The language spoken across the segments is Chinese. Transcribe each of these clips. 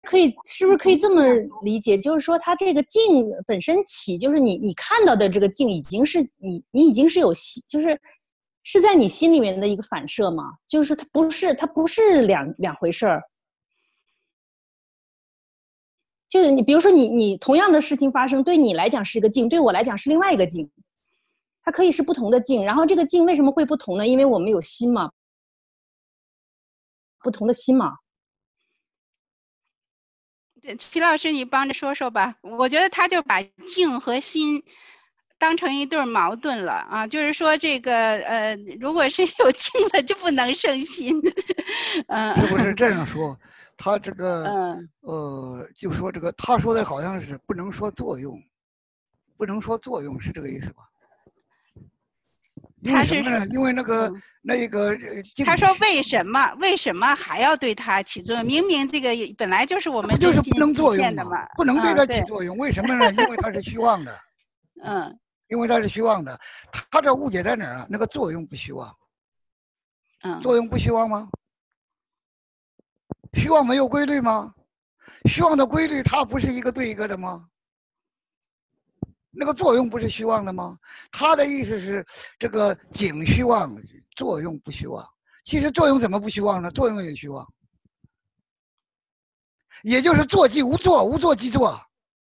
是不是可以这么理解？就是说，它这个镜本身起，就是你看到的这个镜已经是你已经是有是在你心里面的一个反射嘛？就是它不是两回事儿。就是你比如说你同样的事情发生，对你来讲是一个镜，对我来讲是另外一个镜，它可以是不同的镜。然后这个镜为什么会不同呢？因为我们有心嘛，不同的心嘛。 齐老师，你帮着说说吧。我觉得他就把静和心当成一对矛盾了啊，就是说这个如果是有静的就不能生心， 是不是这样说？他这个就说这个，他说的好像是不能说作用，不能说作用，是这个意思吧？因为什么呢？因为那个他说为什么还要对他起作用？明明这个本来就是我们就是不能作用的嘛， 不能对他起作用。为什么呢？因为它是虚妄的。因为它是虚妄的。他这误解在哪儿啊？那个作用不虚妄。作用不虚妄吗？虚妄没有规律吗？虚妄的规律它不是一个对一个的吗？那个作用不是虚妄的吗？他的意思是这个景虚妄，作用不虚妄。其实作用怎么不虚妄呢？作用也虚妄，也就是作即无作，无作即作。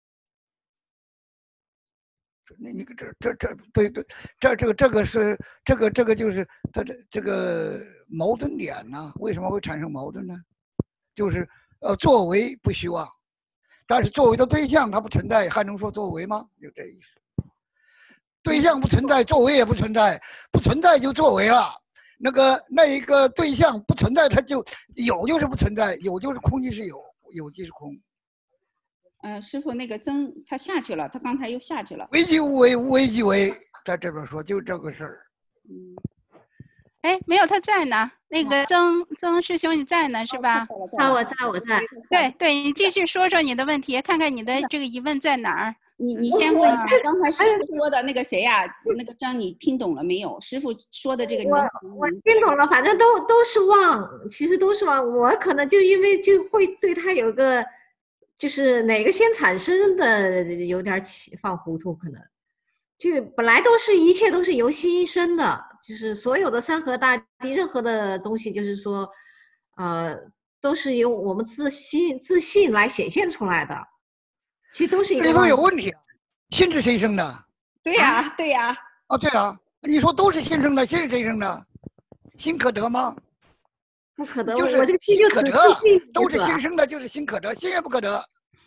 那你对，这个是这个就是它的这个矛盾点呢？为什么会产生矛盾呢？就是作为不虚妄。但是作为的对象它不存在，还能说作为吗？就这意思。对象不存在，作为也不存在，不存在就作为了。那一个对象不存在，它就有就是不存在，有就是空即是有，有即是空。 师父，那个曾他下去了，他刚才又下去了。 为即无为，无为即为，在这边说就这个事儿。 哎，没有，他在呢。那个曾师兄你在呢是吧？ 我在。 对，你继续说说你的问题，看看你的这个疑问在哪儿。 你先问一下，刚才师傅说的那个谁呀？那个张你听懂了没有？师傅说的这个我听懂了，反正都是妄，其实都是妄。我可能就因为就会对他有个，就是哪个先产生的有点犯糊涂，可能就本来一切都是由心生的，就是所有的山河大地，任何的东西，就是说，都是由我们自信来显现出来的。其实都是一个里头有问题，心是谁生的？ 对呀。 对啊，你说都是心生的，心是谁生的？心可得吗？ 不可得， 就是我这个心就可得，都是心生的，就是心可得，心也不可得。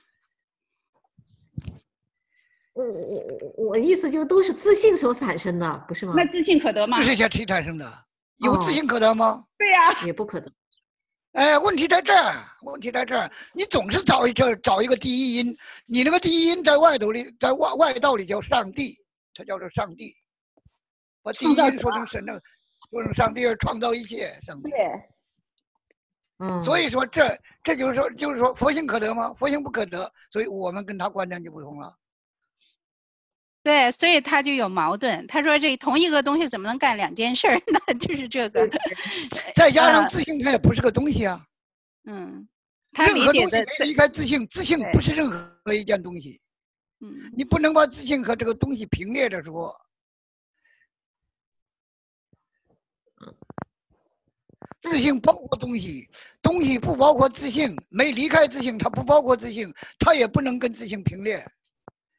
我意思就都是自信所产生的，不是吗？ 那自信可得吗？ 这是谁产生的？有自信可得吗？ 对呀， 也不可得。 哎，问题在这儿，你总是找一个第一因，你那个第一因在外道里叫上帝，它叫做上帝，把第一因说成神的，说成上帝而创造一切，上帝。 对。 所以说这就是说佛性可得吗？佛性不可得，所以我们跟他观点就不同了。 对，所以他就有矛盾。他说这同一个东西怎么能干两件事儿？那就是这个。 再加上自性，它也不是个东西啊。 他理解的没离开自性，自性不是任何一件东西。你不能把自性和这个东西平列着说。自性包括东西，东西不包括自性，没离开自性，它不包括自性，它也不能跟自性平列。